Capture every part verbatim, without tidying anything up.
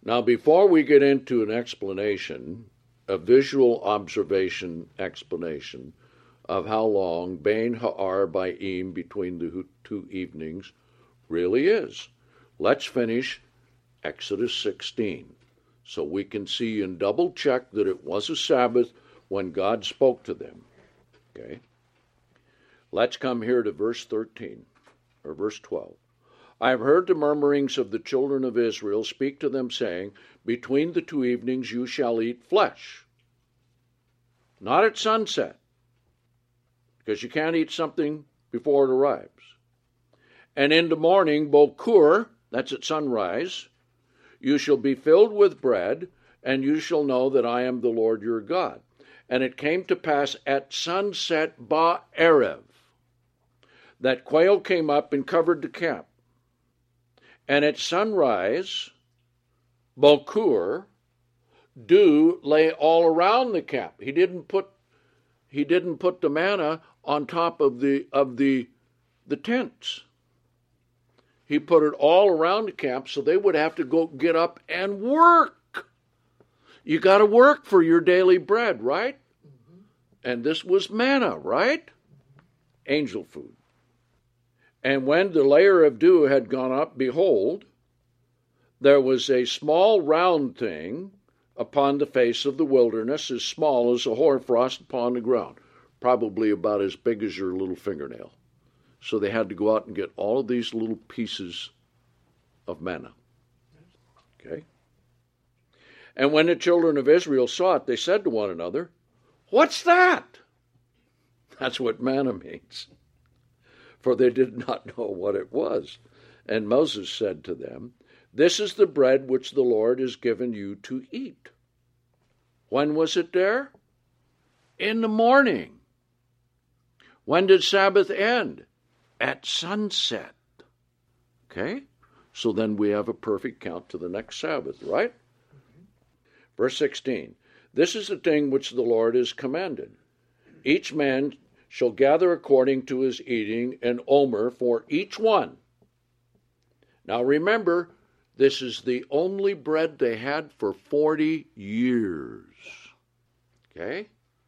Now, before we get into an explanation, a visual observation explanation of how long Bain Ha'ar Ba'im, between the two evenings, really is, let's finish Exodus sixteen, so we can see and double check that it was a Sabbath when God spoke to them. Okay? Let's come here to verse thirteen, or verse twelve. I have heard the murmurings of the children of Israel. Speak to them, saying, between the two evenings you shall eat flesh. Not at sunset, because you can't eat something before it arrives. And in the morning, bokur, that's at sunrise, you shall be filled with bread, and you shall know that I am the Lord your God. And it came to pass at sunset ba'erev, that quail came up and covered the camp. And at sunrise, bokur, dew lay all around the camp. He didn't put he didn't put the manna on top of the of the the tents. He put it all around the camp, so they would have to go get up and work. You got to work for your daily bread, right? Mm-hmm. And this was manna, right? Angel food. And when the layer of dew had gone up, behold, there was a small round thing upon the face of the wilderness, as small as a hoarfrost upon the ground, probably about as big as your little fingernail. So they had to go out and get all of these little pieces of manna. Okay? And when the children of Israel saw it, they said to one another, what's that? That's what manna means. For they did not know what it was. And Moses said to them, this is the bread which the Lord has given you to eat. When was it there? In the morning. When did Sabbath end? At sunset. Okay? So then we have a perfect count to the next Sabbath, right? Mm-hmm. Verse sixteen. This is the thing which the Lord has commanded. Each man shall gather according to his eating an omer for each one. Now remember, this is the only bread they had for forty years. Okay?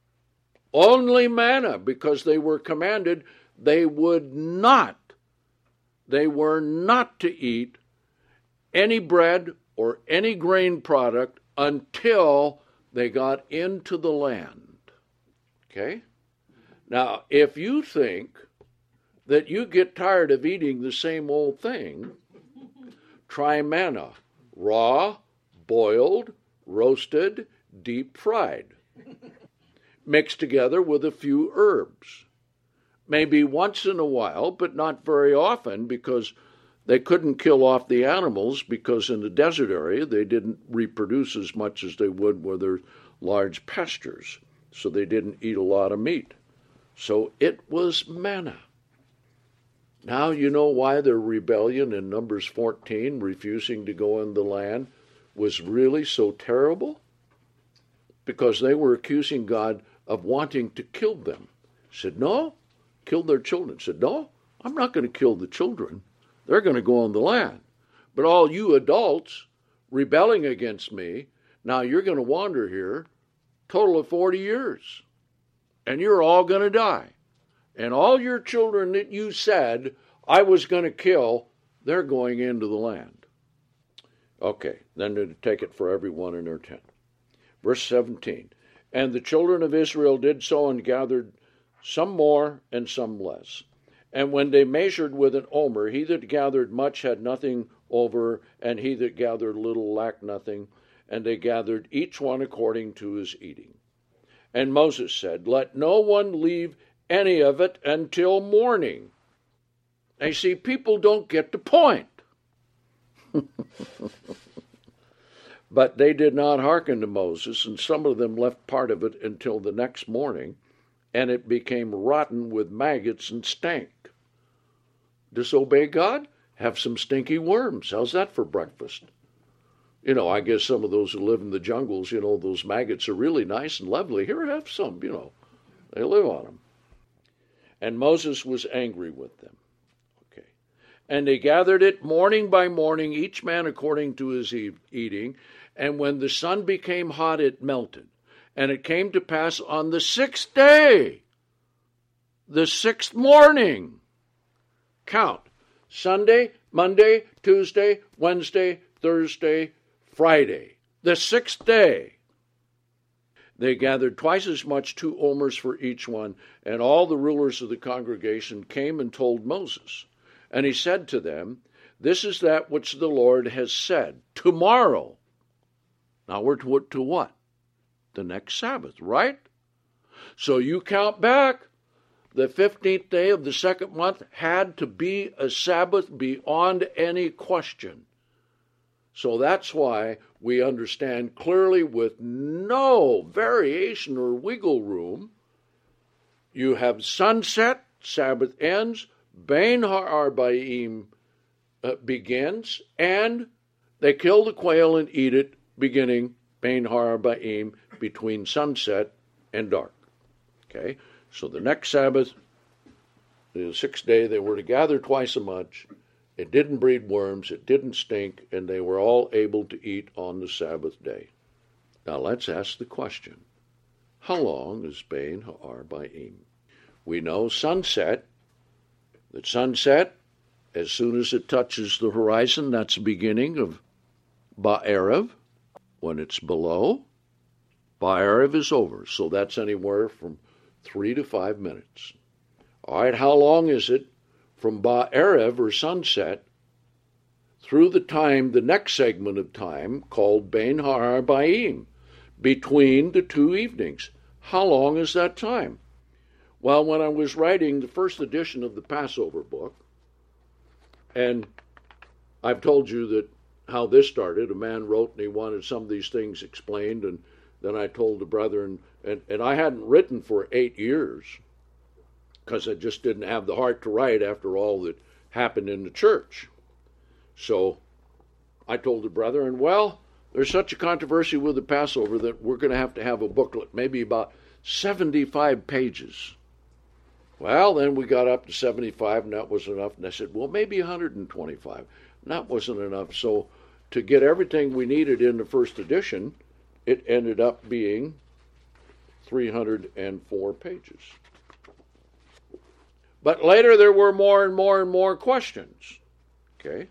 Only manna, because they were commanded they would not, they were not to eat any bread or any grain product until they got into the land. Okay? Now, if you think that you get tired of eating the same old thing, try manna, raw, boiled, roasted, deep fried, mixed together with a few herbs. Maybe once in a while, but not very often, because they couldn't kill off the animals, because in the desert area they didn't reproduce as much as they would where there's large pastures, so they didn't eat a lot of meat. So it was manna. Now you know why their rebellion in Numbers fourteen, refusing to go in the land, was really so terrible? Because they were accusing God of wanting to kill them. He said, no, kill their children. He said, no, I'm not going to kill the children. They're going to go on the land. But all you adults rebelling against me, now you're going to wander here, total of forty years. And you're all going to die. And all your children that you said I was going to kill, they're going into the land. Okay, then to take it for everyone in their tent. Verse seventeen. And the children of Israel did so and gathered some more and some less. And when they measured with an omer, he that gathered much had nothing over, and he that gathered little lacked nothing. And they gathered each one according to his eating. And Moses said, let no one leave any of it until morning. Now you see, people don't get the point. But they did not hearken to Moses, and some of them left part of it until the next morning, and it became rotten with maggots and stank. Disobey God? Have some stinky worms. How's that for breakfast? You know, I guess some of those who live in the jungles, you know, those maggots are really nice and lovely. Here, have some, you know. They live on them. And Moses was angry with them. Okay. And they gathered it morning by morning, each man according to his e- eating. And when the sun became hot, it melted. And it came to pass on the sixth day, the sixth morning. Count. Sunday, Monday, Tuesday, Wednesday, Thursday, Friday. The sixth day. They gathered twice as much, two omers for each one. And all the rulers of the congregation came and told Moses. And he said to them, this is that which the Lord has said. Tomorrow. Now we're to, to what? The next Sabbath, right? So you count back. The fifteenth day of the second month had to be a Sabbath beyond any question. So that's why we understand clearly with no variation or wiggle room. You have sunset, Sabbath ends, Bein Ha'arbaim uh, begins, and they kill the quail and eat it, beginning Bein Ha'arbaim, between sunset and dark. Okay, so the next Sabbath, the sixth day, they were to gather twice as much. It didn't breed worms, it didn't stink, and they were all able to eat on the Sabbath day. Now let's ask the question, how long is Bein Ha'arbaim? We know sunset. The sunset, as soon as it touches the horizon, that's the beginning of Ba'erev. When it's below, Ba'erev is over. So that's anywhere from three to five minutes. All right, how long is it from Ba'erev, or sunset, through the time, the next segment of time, called Bein Ha'arbaim, between the two evenings? How long is that time? Well, when I was writing the first edition of the Passover book, and I've told you that how this started, a man wrote and he wanted some of these things explained, and then I told the brethren, and, and I hadn't written for eight years, because I just didn't have the heart to write after all that happened in the church. So I told the brethren, well, there's such a controversy with the Passover that we're going to have to have a booklet, maybe about seventy-five pages. Well, then we got up to seventy-five, and that was enough. And I said, well, maybe one hundred twenty-five. And that wasn't enough. So to get everything we needed in the first edition, it ended up being three hundred four pages. But later there were more and more and more questions. Okay?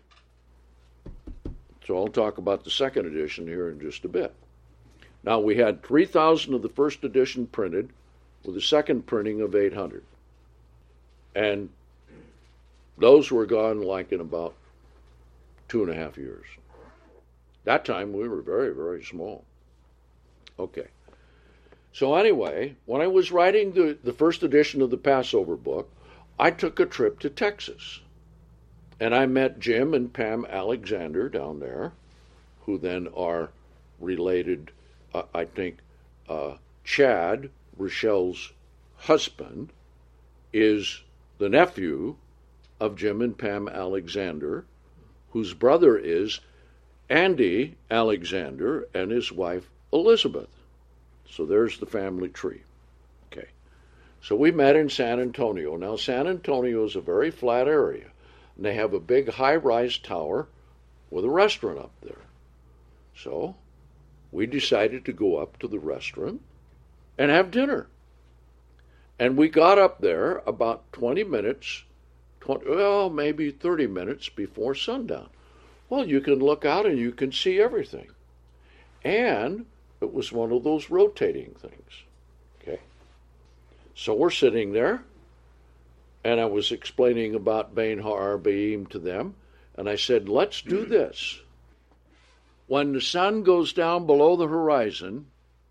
So I'll talk about the second edition here in just a bit. Now, we had three thousand of the first edition printed, with a second printing of eight hundred. And those were gone like in about two and a half years. That time we were very, very small. Okay. So anyway, when I was writing the, the first edition of the Passover book, I took a trip to Texas. And I met Jim and Pam Alexander down there, who then are related, uh, I think, uh, Chad, Rochelle's husband, is the nephew of Jim and Pam Alexander, whose brother is Andy Alexander and his wife Elizabeth. So there's the family tree. Okay. So we met in San Antonio. Now, San Antonio is a very flat area, and they have a big high-rise tower with a restaurant up there. So we decided to go up to the restaurant and have dinner. And we got up there about twenty minutes, twenty, well, maybe thirty minutes before sundown. Well, you can look out and you can see everything. And it was one of those rotating things. Okay. So we're sitting there, and I was explaining about Bein Ha'arbaim to them, and I said, let's do this. When the sun goes down below the horizon,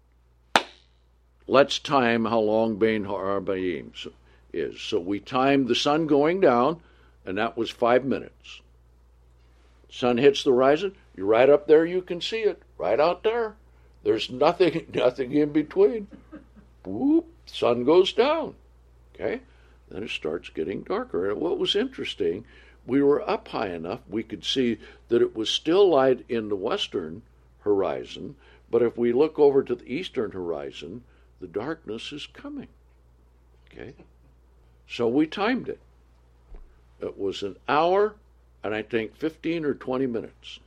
let's time how long Bein Ha'arbaim is. So we timed the sun going down, and that was five minutes. Sun hits the horizon, you're right up there, you can see it, right out there. There's nothing, nothing in between. Whoop, sun goes down. Okay? Then it starts getting darker. And what was interesting, we were up high enough we could see that it was still light in the western horizon, but if we look over to the eastern horizon, the darkness is coming. Okay? So we timed it. It was an hour and I think fifteen or twenty minutes.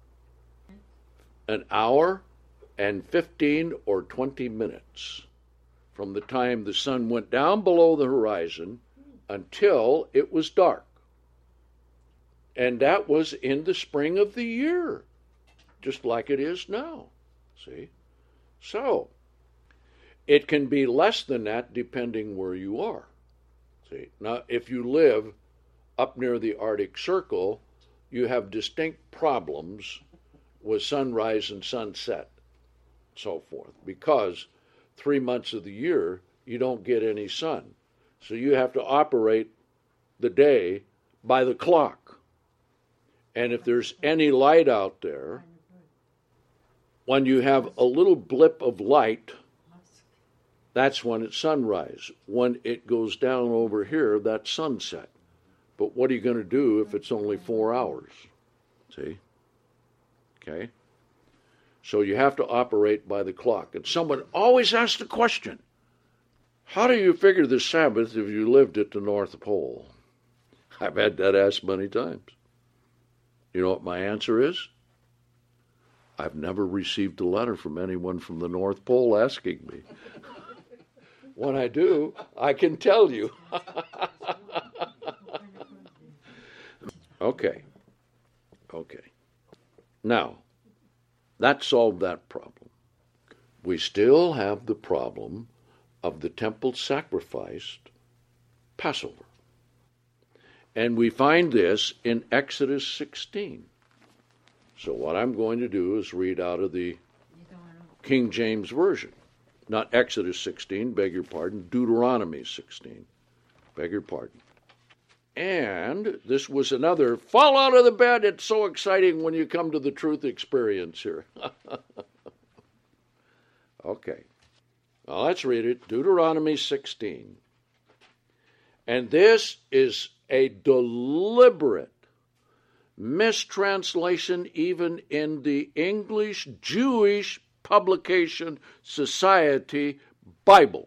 An hour and fifteen or twenty minutes from the time the sun went down below the horizon until it was dark. And that was in the spring of the year, just like it is now. See? So, it can be less than that depending where you are. See? Now, if you live up near the Arctic Circle, you have distinct problems with sunrise and sunset, so forth, because three months of the year you don't get any sun. So you have to operate the day by the clock. And if there's any light out there, when you have a little blip of light, that's when it's sunrise. When it goes down over here, that's sunset. But what are you going to do if it's only four hours? See? Okay? So you have to operate by the clock. And someone always asks the question, how do you figure the Sabbath if you lived at the North Pole? I've had that asked many times. You know what my answer is? I've never received a letter from anyone from the North Pole asking me. When I do, I can tell you. Okay. Okay. Now, that solved that problem. We still have the problem of the temple sacrificed Passover. And we find this in Exodus sixteen. So what I'm going to do is read out of the King James Version. Not Exodus sixteen, beg your pardon, Deuteronomy sixteen, beg your pardon. And this was another fall out of the bed. It's so exciting when you come to the truth experience here. Okay. Now let's read it. Deuteronomy sixteen. And this is a deliberate mistranslation even in the English Jewish Publication Society Bible.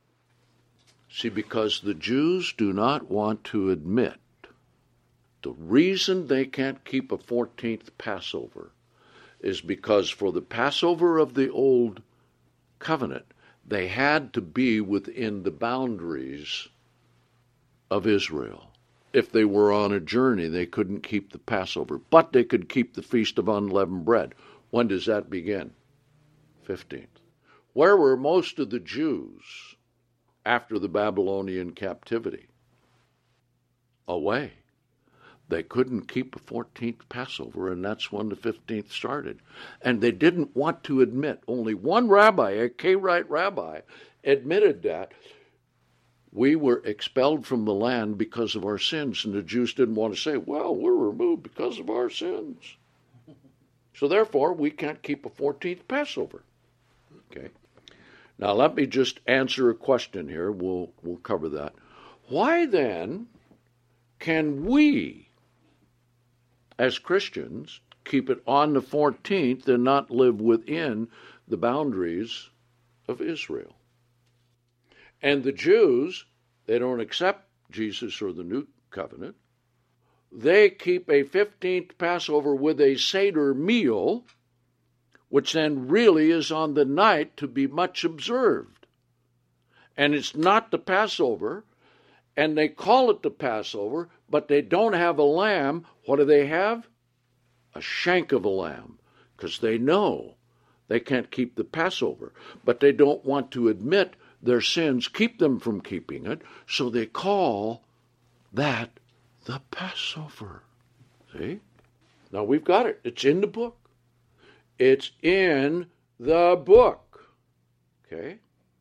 See, because the Jews do not want to admit the reason they can't keep a fourteenth Passover is because for the Passover of the Old Covenant, they had to be within the boundaries of Israel. If they were on a journey, they couldn't keep the Passover, but they could keep the Feast of Unleavened Bread. When does that begin? fifteenth. Where were most of the Jews after the Babylonian captivity? Away. They couldn't keep a fourteenth Passover, and that's when the fifteenth started. And they didn't want to admit. Only one rabbi, a Karaite rabbi, admitted that we were expelled from the land because of our sins, and the Jews didn't want to say, well, we're removed because of our sins. So therefore, we can't keep a fourteenth Passover. Okay. Now let me just answer a question here. We'll we'll cover that. Why then can we, as Christians, keep it on the fourteenth and not live within the boundaries of Israel? And the Jews, they don't accept Jesus or the New Covenant. They keep a fifteenth Passover with a Seder meal, which then really is on the night to be much observed. And it's not the Passover, and they call it the Passover, but they don't have a lamb. What do they have? A shank of a lamb, because they know they can't keep the Passover, but they don't want to admit their sins keep them from keeping it, so they call that the Passover. See? Now we've got it. It's in the book. It's in the book. Okay?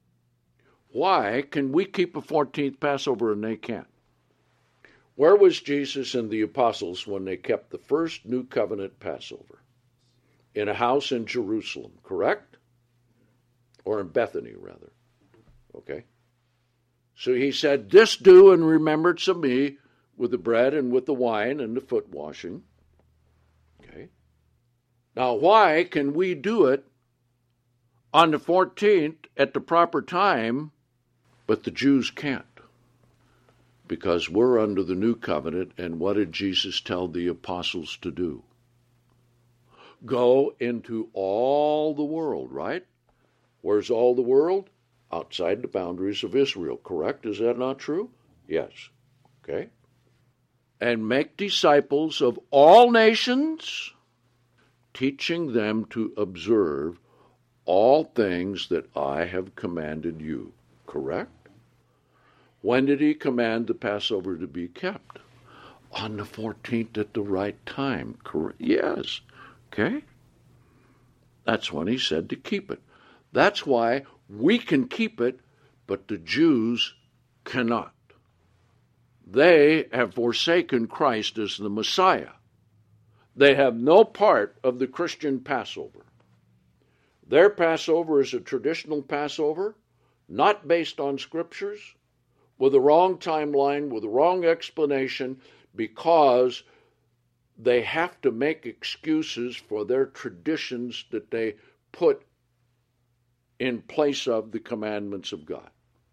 Why can we keep a fourteenth Passover and they can't? Where was Jesus and the apostles when they kept the first New Covenant Passover? In a house in Jerusalem, correct? Or in Bethany, rather. Okay? So he said, this do in remembrance of me, with the bread and with the wine and the foot washing. Okay? Now, why can we do it on the fourteenth at the proper time, but the Jews can't? because we're under the new covenant, and what did Jesus tell the apostles to do? Go into all the world, right? Where's all the world? Outside the boundaries of Israel, correct? Is that not true? Yes. Okay. And make disciples of all nations, teaching them to observe all things that I have commanded you. Correct? When did he command the Passover to be kept? On the fourteenth at the right time. Correct? Yes. Okay? That's when he said to keep it. That's why we can keep it, but the Jews cannot. They have forsaken Christ as the Messiah. They have no part of the Christian Passover. Their Passover is a traditional Passover, not based on scriptures, with a wrong timeline, with a wrong explanation, because they have to make excuses for their traditions that they put in place of the commandments of God.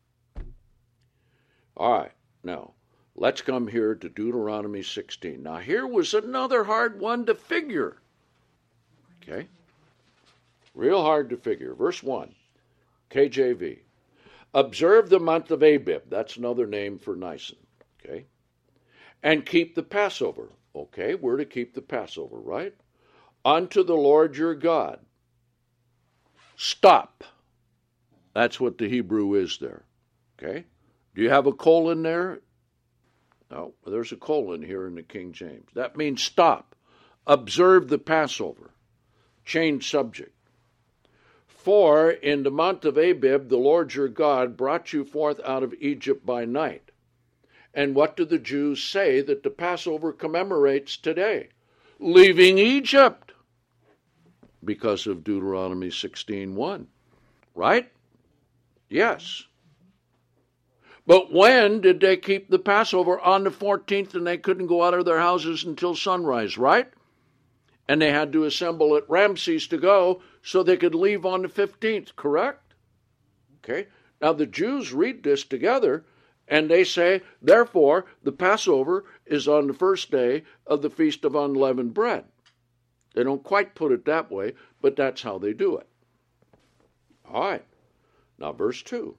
All right, now, let's come here to Deuteronomy sixteen. Now, here was another hard one to figure. Okay? Real hard to figure. Verse one, K J V. Observe the month of Abib. That's another name for Nisan. Okay? And keep the Passover. Okay, we're to keep the Passover, right? Unto the Lord your God. Stop. That's what the Hebrew is there. Okay? Do you have a colon there? No, there's a colon here in the King James. That means stop. Observe the Passover. Change subject. For in the month of Abib, the Lord your God brought you forth out of Egypt by night. And what do the Jews say that the Passover commemorates today? Leaving Egypt. Because of Deuteronomy sixteen one. Right? Yes. But when did they keep the Passover? On the fourteenth, and they couldn't go out of their houses until sunrise, right? And they had to assemble at Ramses to go so they could leave on the fifteenth, correct? Okay. Now the Jews read this together, and they say, therefore, the Passover is on the first day of the Feast of Unleavened Bread. They don't quite put it that way, but that's how they do it. All right. Now, verse two.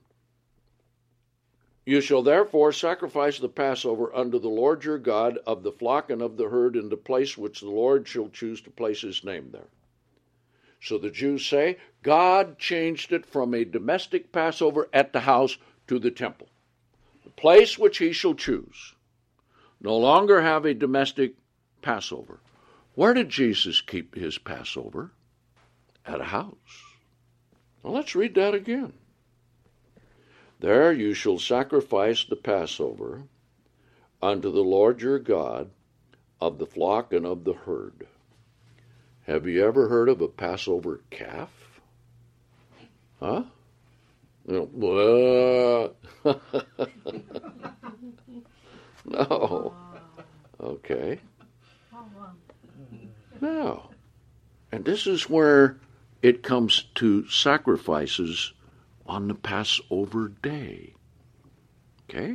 You shall therefore sacrifice the Passover unto the Lord your God of the flock and of the herd in the place which the Lord shall choose to place his name there. So the Jews say, God changed it from a domestic Passover at the house to the temple. The place which he shall choose. No longer have a domestic Passover. Where did Jesus keep his Passover? At a house. Now let's read that again. There you shall sacrifice the Passover unto the Lord your God of the flock and of the herd. Have you ever heard of a Passover calf? Huh? No. No. Okay. No. And this is where it comes to sacrifices on the Passover day. Okay?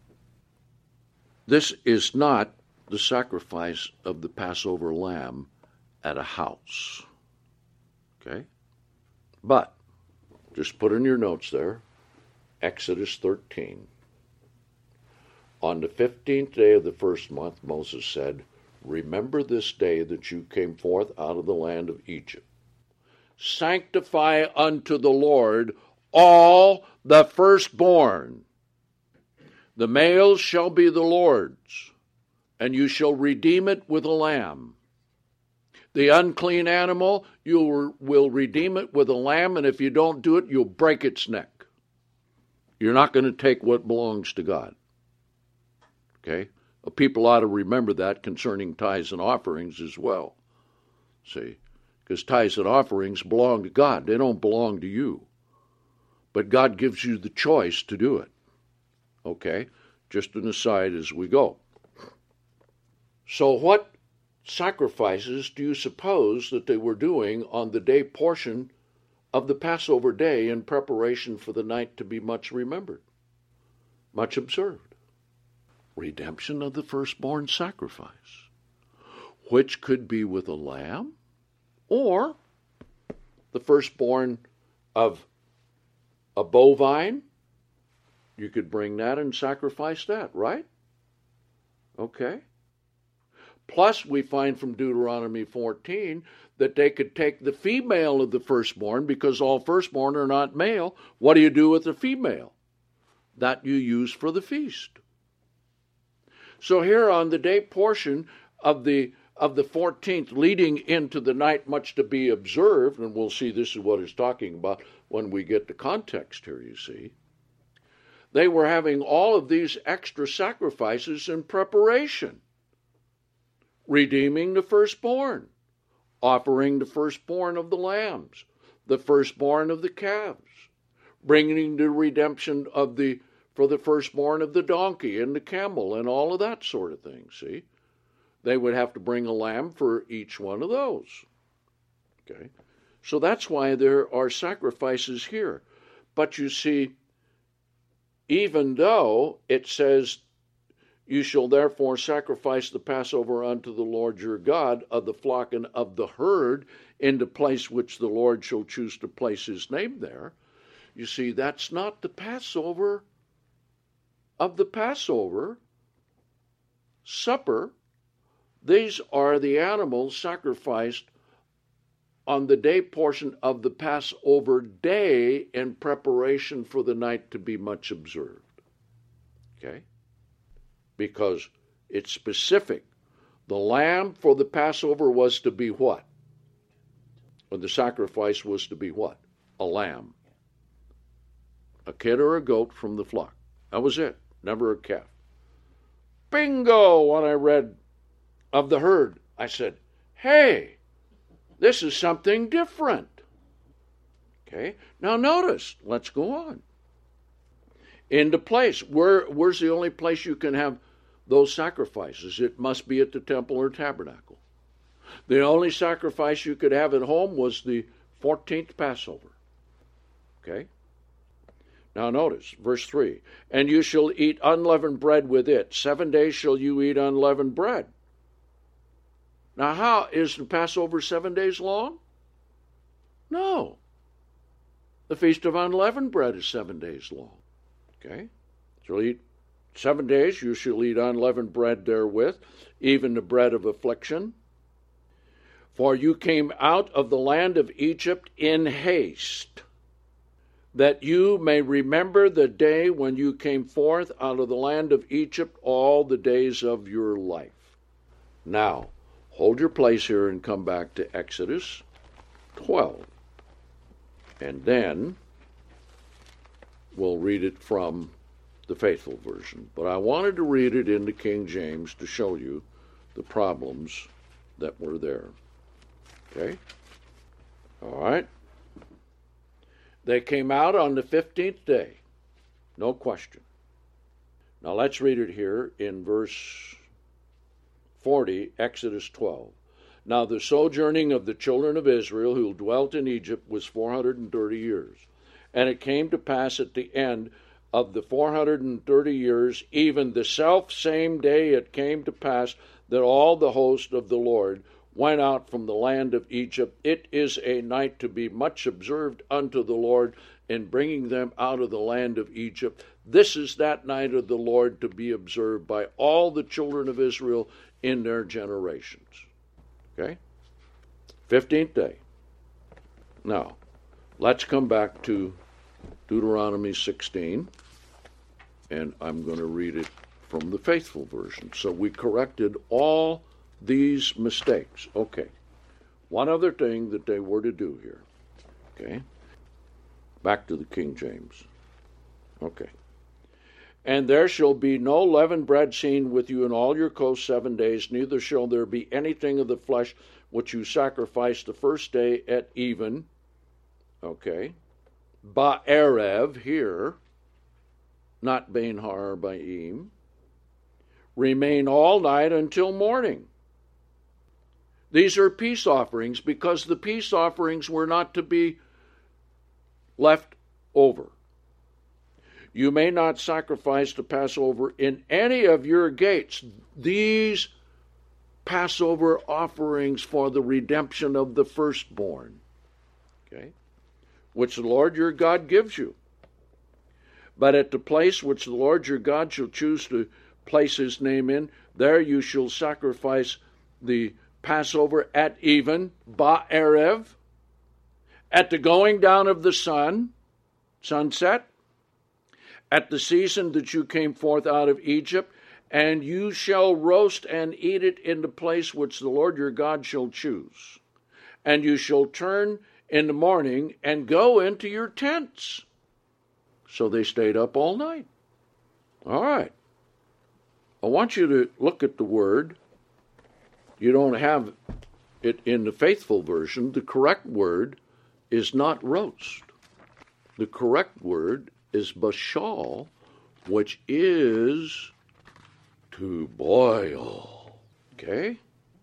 This is not the sacrifice of the Passover lamb at a house. Okay? But, just put in your notes there, Exodus thirteen. On the fifteenth day of the first month, Moses said, remember this day that you came forth out of the land of Egypt. Sanctify unto the Lord all the firstborn. The males shall be the Lord's, and you shall redeem it with a lamb. The unclean animal, you will redeem it with a lamb, and if you don't do it, you'll break its neck. You're not going to take what belongs to God. Okay? People ought to remember that concerning tithes and offerings as well. See? Because tithes and offerings belong to God. They don't belong to you. But God gives you the choice to do it. Okay? Just an aside as we go. So what sacrifices do you suppose that they were doing on the day portion of the Passover day in preparation for the night to be much remembered, much observed? Redemption of the firstborn sacrifice, which could be with a lamb or the firstborn of a bovine. You could bring that and sacrifice that, right? Okay. Plus, we find from Deuteronomy fourteen that they could take the female of the firstborn, because all firstborn are not male. What do you do with the female? That you use for the feast. So here on the day portion of the of the fourteenth, leading into the night much to be observed, and we'll see this is what it's talking about when we get to context here, you see, they were having all of these extra sacrifices in preparation. Redeeming the firstborn, offering the firstborn of the lambs, the firstborn of the calves, bringing the redemption of the for the firstborn of the donkey and the camel and all of that sort of thing, see? They would have to bring a lamb for each one of those. Okay? So that's why there are sacrifices here. But you see, even though it says, you shall therefore sacrifice the Passover unto the Lord your God of the flock and of the herd in the place which the Lord shall choose to place his name there. You see, that's not the Passover of the Passover supper. These are the animals sacrificed on the day portion of the Passover day in preparation for the night to be much observed. Okay? Because it's specific. The lamb for the Passover was to be what? Or the sacrifice was to be what? A lamb. A kid or a goat from the flock. That was it. Never a calf. Bingo! When I read of the herd, I said, hey, this is something different. Okay? Now notice, let's go on. Into place. Where, where's the only place you can have those sacrifices? It must be at the temple or tabernacle. The only sacrifice you could have at home was the fourteenth Passover. Okay? Now notice, verse three, and you shall eat unleavened bread with it. Seven days shall you eat unleavened bread. Now how, is the Passover seven days long? No. The Feast of Unleavened Bread is seven days long. Okay? Shall eat seven days, you shall eat unleavened bread therewith, even the bread of affliction. For you came out of the land of Egypt in haste, that you may remember the day when you came forth out of the land of Egypt all the days of your life. Now, hold your place here and come back to Exodus twelve. And then we'll read it from the Faithful Version. But I wanted to read it in the King James to show you the problems that were there. Okay? All right? They came out on the fifteenth day. No question. Now let's read it here in verse forty, Exodus twelve. Now the sojourning of the children of Israel who dwelt in Egypt was four hundred thirty years. And it came to pass at the end of the four hundred thirty years, even the self same day it came to pass that all the host of the Lord went out from the land of Egypt. It is a night to be much observed unto the Lord in bringing them out of the land of Egypt. This is that night of the Lord to be observed by all the children of Israel in their generations. Okay? fifteenth day. Now, let's come back to Deuteronomy sixteen, and I'm going to read it from the Faithful Version. So we corrected all these mistakes. Okay. One other thing that they were to do here. Okay. Back to the King James. Okay. And there shall be no leavened bread seen with you in all your coasts seven days, neither shall there be anything of the flesh which you sacrifice the first day at even. Okay. Ba'erev here, not Bein Ha'arbaim. Remain all night until morning. These are peace offerings because the peace offerings were not to be left over. You may not sacrifice the Passover in any of your gates. These Passover offerings for the redemption of the firstborn, okay, which the Lord your God gives you. But at the place which the Lord your God shall choose to place his name in, there you shall sacrifice the Passover at even, Ba'erev, at the going down of the sun, sunset, at the season that you came forth out of Egypt, and you shall roast and eat it in the place which the Lord your God shall choose. And you shall turn in the morning and go into your tents. So they stayed up all night. All right. I want you to look at the word. You don't have it in the faithful version. The correct word is not roast. The correct word is bashal, which is to boil. Okay?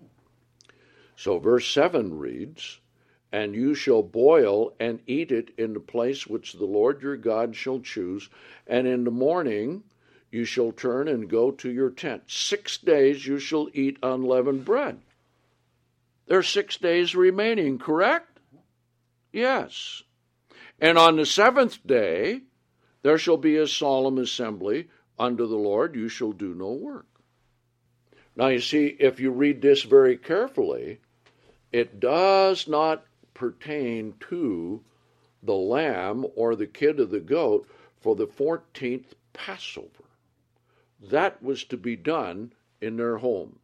So verse seven reads, and you shall boil and eat it in the place which the Lord your God shall choose, and in the morning you shall turn and go to your tent. Six days you shall eat unleavened bread. There are six days remaining, correct? Yes. And on the seventh day there shall be a solemn assembly unto the Lord. You shall do no work. Now you see, if you read this very carefully, it does not pertain to the lamb or the kid of the goat for the fourteenth Passover. That was to be done in their homes,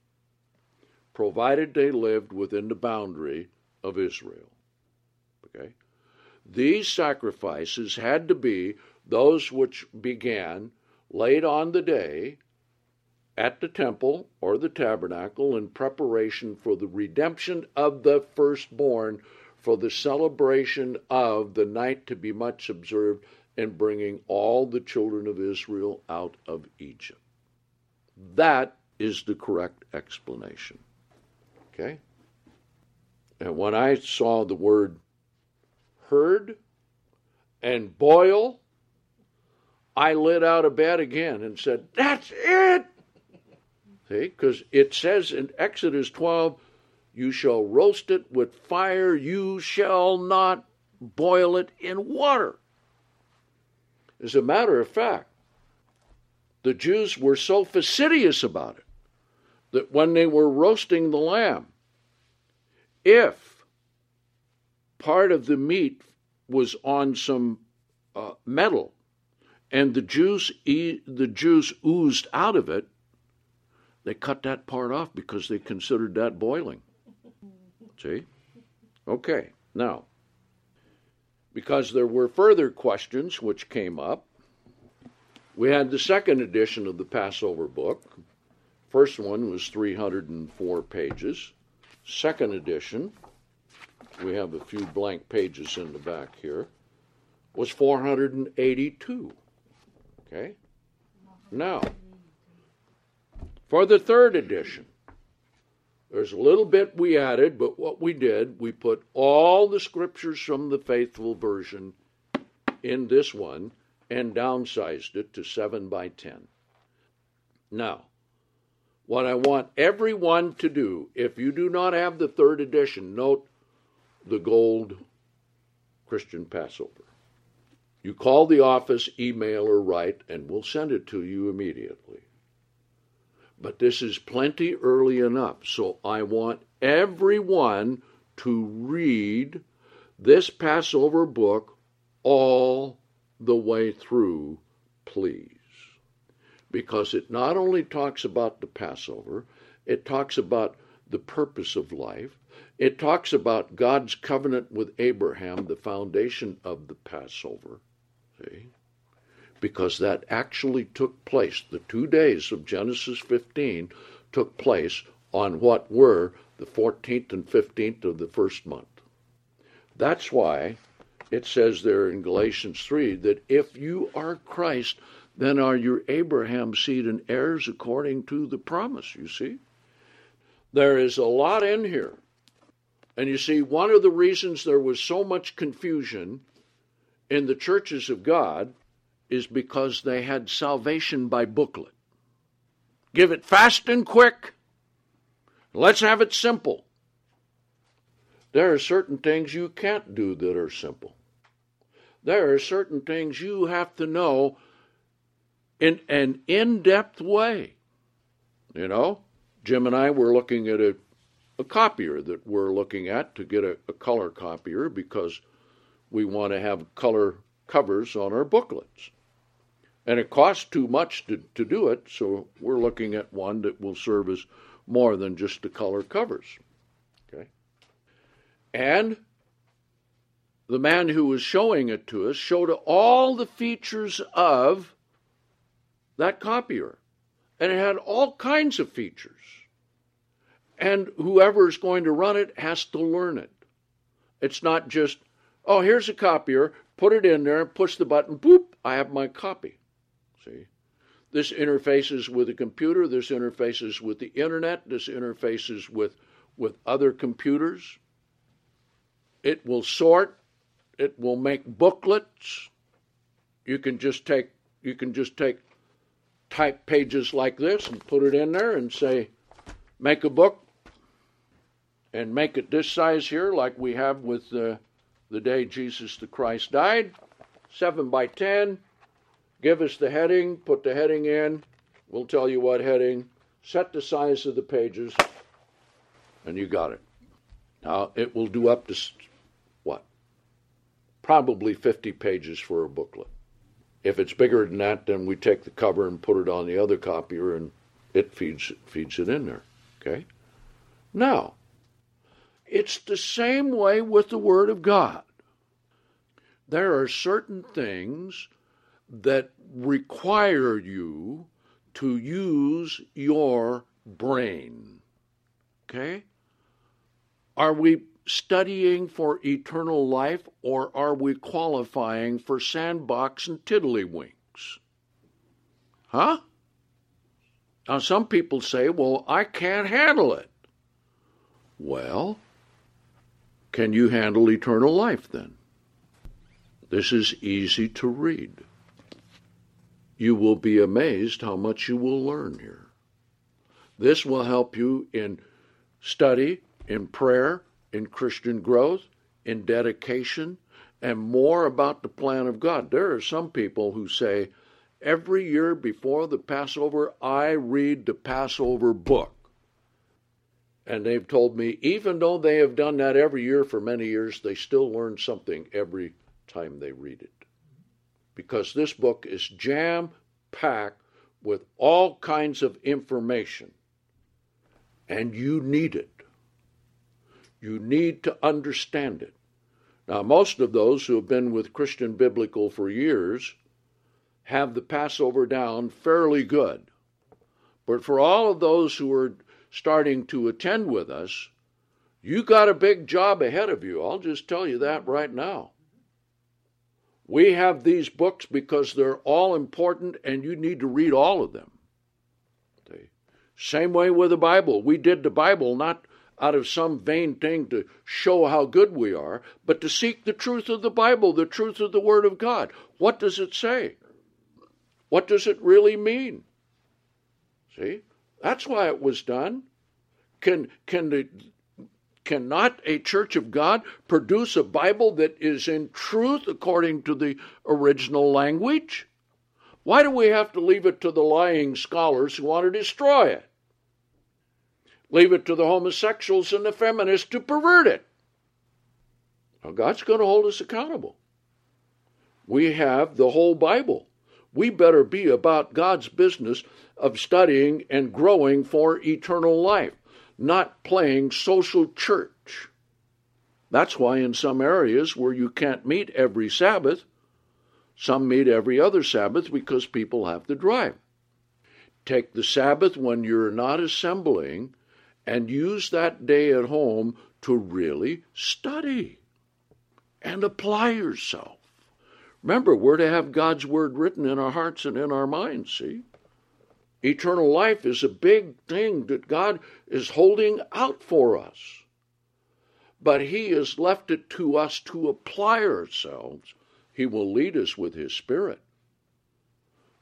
provided they lived within the boundary of Israel. Okay? These sacrifices had to be those which began late on the day at the temple or the tabernacle in preparation for the redemption of the firstborn, for the celebration of the night to be much observed in bringing all the children of Israel out of Egypt. That is the correct explanation. Okay? And when I saw the word herd and boil, I lit out of bed again and said, that's it! See, because it says in Exodus twelve, you shall roast it with fire, you shall not boil it in water. As a matter of fact, the Jews were so fastidious about it that when they were roasting the lamb, if part of the meat was on some uh, metal and the juice, e- the juice oozed out of it, they cut that part off because they considered that boiling. See? Okay, now, because there were further questions which came up, we had the second edition of the Passover book. First one was three hundred four pages. Second edition, we have a few blank pages in the back here, was four hundred eighty-two. Okay? Now, for the third edition, there's a little bit we added, but what we did, we put all the scriptures from the faithful version in this one and downsized it to seven by ten. Now, what I want everyone to do, if you do not have the third edition, note the gold Christian Passover. You call the office, email, or write, and we'll send it to you immediately. But this is plenty early enough, so I want everyone to read this Passover book all the way through, please. Because it not only talks about the Passover, it talks about the purpose of life, it talks about God's covenant with Abraham, the foundation of the Passover, see? Because that actually took place. The two days of Genesis fifteen took place on what were the fourteenth and fifteenth of the first month. That's why it says there in Galatians three that if you are Christ, then are you Abraham's seed and heirs according to the promise, you see? There is a lot in here. And you see, one of the reasons there was so much confusion in the churches of God is because they had salvation by booklet. Give it fast and quick. Let's have it simple. There are certain things you can't do that are simple. There are certain things you have to know in an in-depth way. You know, Jim and I were looking at a, a copier that we're looking at to get a, a color copier because we want to have color covers on our booklets. And it costs too much to, to do it, so we're looking at one that will serve as more than just the color covers. Okay? And the man who was showing it to us showed all the features of that copier. And it had all kinds of features. And whoever is going to run it has to learn it. It's not just, oh, here's a copier, put it in there, push the button, boop, I have my copy. See? This interfaces with a computer, this interfaces with the internet, this interfaces with, with other computers. It will sort, it will make booklets. You can just take, you can just take type pages like this and put it in there and say, make a book and make it this size here like we have with uh, the day Jesus the Christ died, seven by ten. Give us the heading, put the heading in, we'll tell you what heading, set the size of the pages, and you got it. Now, it will do up to, what? Probably fifty pages for a booklet. If it's bigger than that, then we take the cover and put it on the other copier, and it feeds, feeds it in there, okay? Now, it's the same way with the Word of God. There are certain things that require you to use your brain. Okay? Are we studying for eternal life, or are we qualifying for sandbox and tiddlywinks? Huh? Now some people say, well, I can't handle it. Well, can you handle eternal life then? This is easy to read. You will be amazed how much you will learn here. This will help you in study, in prayer, in Christian growth, in dedication, and more about the plan of God. There are some people who say, every year before the Passover, I read the Passover book. And they've told me, even though they have done that every year for many years, they still learn something every time they read it. Because this book is jam-packed with all kinds of information. And you need it. You need to understand it. Now, most of those who have been with Christian Biblical for years have the Passover down fairly good. But for all of those who are starting to attend with us, you got a big job ahead of you. I'll just tell you that right now. We have these books because they're all important and you need to read all of them. Okay. Same way with the Bible. We did the Bible not out of some vain thing to show how good we are, but to seek the truth of the Bible, the truth of the Word of God. What does it say? What does it really mean? See? That's why it was done. Can, can the, cannot a church of God produce a Bible that is in truth according to the original language? Why do we have to leave it to the lying scholars who want to destroy it? Leave it to the homosexuals and the feminists to pervert it. Now, God's going to hold us accountable. We have the whole Bible. We better be about God's business of studying and growing for eternal life, not playing social church. That's why in some areas where you can't meet every Sabbath, some meet every other Sabbath because people have to drive. Take the Sabbath when you're not assembling and use that day at home to really study and apply yourself. Remember, we're to have God's Word written in our hearts and in our minds, see? Eternal life is a big thing that God is holding out for us. But He has left it to us to apply ourselves. He will lead us with His Spirit.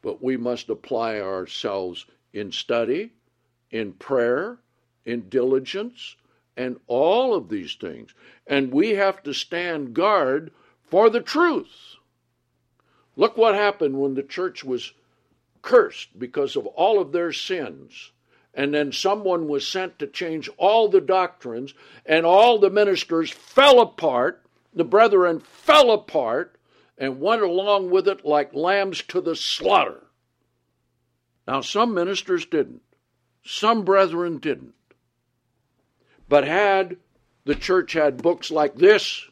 but we must apply ourselves in study, in prayer, in diligence, and all of these things. And we have to stand guard for the truth. Look what happened when the church was cursed because of all of their sins. And then someone was sent to change all the doctrines, and all the ministers fell apart. The brethren fell apart and went along with it like lambs to the slaughter. Now, some ministers didn't. Some brethren didn't. But had the church had books like this,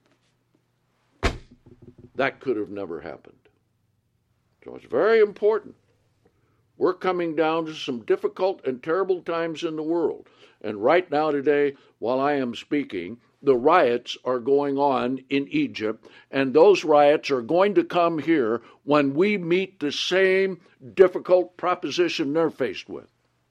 that could have never happened. So it's very important. We're coming down to some difficult and terrible times in the world. And right now today, while I am speaking, the riots are going on in Egypt, and those riots are going to come here when we meet the same difficult proposition they're faced with.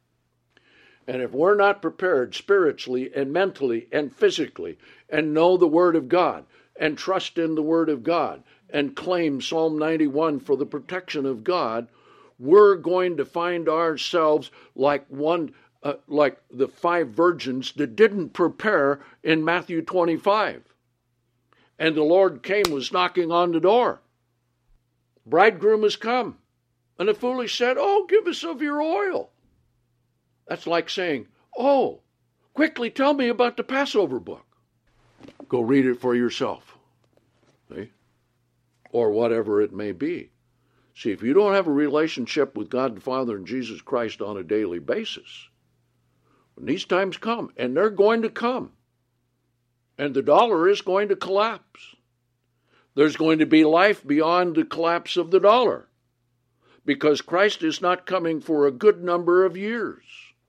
And if we're not prepared spiritually and mentally and physically and know the Word of God and trust in the Word of God and claim Psalm ninety-one for the protection of God, we're going to find ourselves like one, uh, like the five virgins that didn't prepare in Matthew twenty-five. And the Lord came, was knocking on the door. Bridegroom has come. And the foolish said, "Oh, give us of your oil." That's like saying, "Oh, quickly tell me about the Passover book." Go read it for yourself. See? Or whatever it may be. See, if you don't have a relationship with God the Father and Jesus Christ on a daily basis, when these times come, and they're going to come, and the dollar is going to collapse, there's going to be life beyond the collapse of the dollar, because Christ is not coming for a good number of years.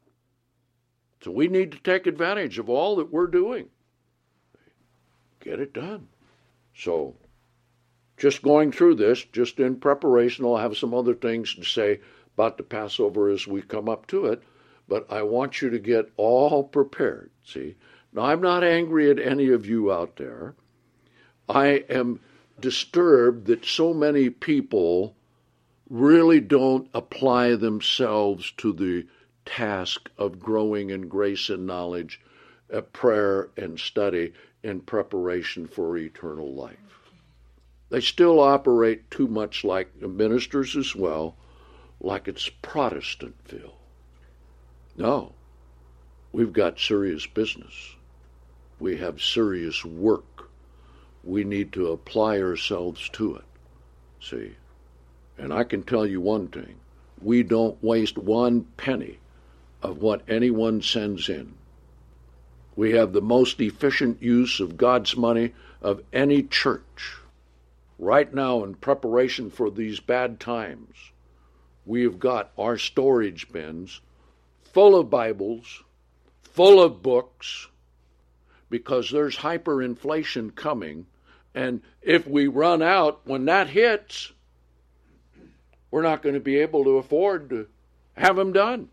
So we need to take advantage of all that we're doing. Get it done. So, just going through this, just in preparation, I'll have some other things to say about the Passover as we come up to it, but I want you to get all prepared, see? Now, I'm not angry at any of you out there. I am disturbed that so many people really don't apply themselves to the task of growing in grace and knowledge, uh, prayer and study in preparation for eternal life. They still operate too much like ministers as well, like it's Protestantville. No, we've got serious business. We have serious work. We need to apply ourselves to it, see? And I can tell you one thing. We don't waste one penny of what anyone sends in. We have the most efficient use of God's money of any church. Right now, in preparation for these bad times, we have got our storage bins full of Bibles, full of books, because there's hyperinflation coming, and if we run out when that hits, we're not going to be able to afford to have them done.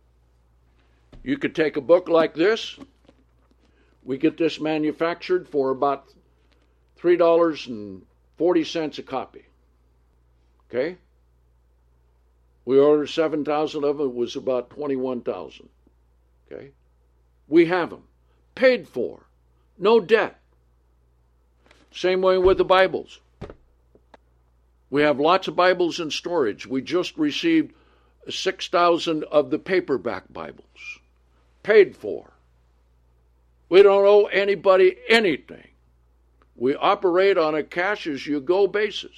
You could take a book like this. We get this manufactured for about three dollars and forty cents a copy. Okay? We ordered seven thousand of them. It was about twenty-one thousand. Okay? We have them. Paid for. No debt. Same way with the Bibles. We have lots of Bibles in storage. We just received six thousand of the paperback Bibles. Paid for. We don't owe anybody anything. We operate on a cash-as-you-go basis.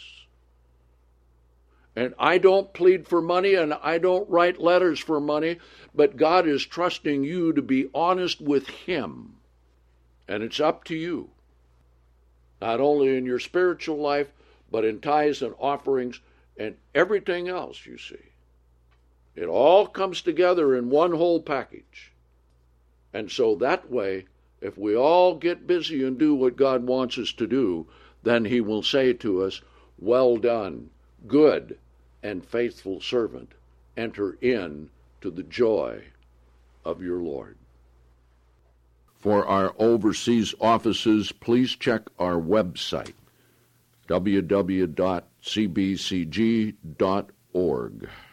And I don't plead for money, and I don't write letters for money, but God is trusting you to be honest with Him. And it's up to you. Not only in your spiritual life, but in tithes and offerings and everything else, you see. It all comes together in one whole package. And so that way, if we all get busy and do what God wants us to do, then He will say to us, "Well done, good and faithful servant. Enter in to the joy of your Lord." For our overseas offices, please check our website, w w w dot c b c g dot org.